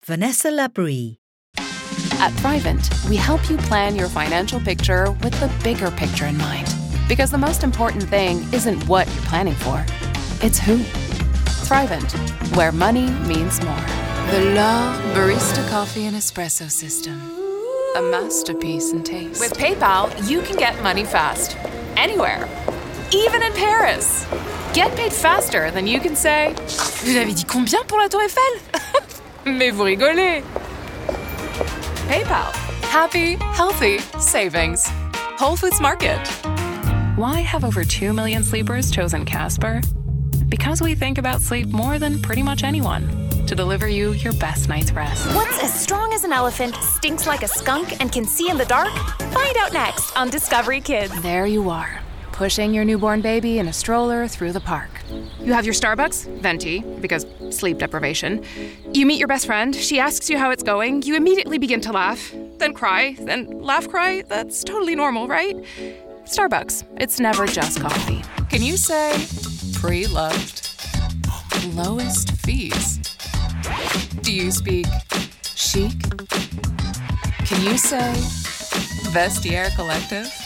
Vanessa Labrie. At Thrivent, we help you plan your financial picture with the bigger picture in mind. Because the most important thing isn't what you're planning for, it's who. Thrivent, where money means more. The L'Or Barista Coffee and Espresso System. A masterpiece in taste. With PayPal, you can get money fast. Anywhere. Even in Paris. Get paid faster than you can say, "Vous avez dit combien pour la Tour Eiffel?" Mais vous rigolez. PayPal. Happy, healthy savings. Whole Foods Market. Why have over 2 million sleepers chosen Casper? Because we think about sleep more than pretty much anyone. To deliver you your best night's rest. What's as strong as an elephant, stinks like a skunk, and can see in the dark? Find out next on Discovery Kids. There you are, pushing your newborn baby in a stroller through the park. You have your Starbucks, venti, because sleep deprivation. You meet your best friend, she asks you how it's going, you immediately begin to laugh, then cry, then laugh, cry. That's totally normal, right? Starbucks, it's never just coffee. Can you say pre-loved? Lowest fees. Do you speak chic? Can you say Vestiaire Collective?